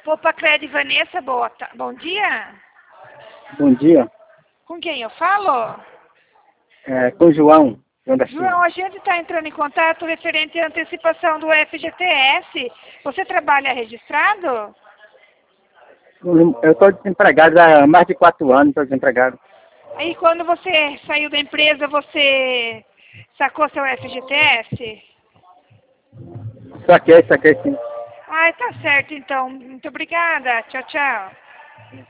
Opa, Clédia e Vanessa, bom dia. Bom dia. Com quem eu falo? Com o João. João, a gente está entrando em contato referente à antecipação do FGTS. Você trabalha registrado? Eu estou desempregado há mais de 4 anos, estou desempregado. Aí quando você saiu da empresa, você sacou seu FGTS? Saquei sim. Ai, tá certo então. Muito obrigada. Tchau, tchau.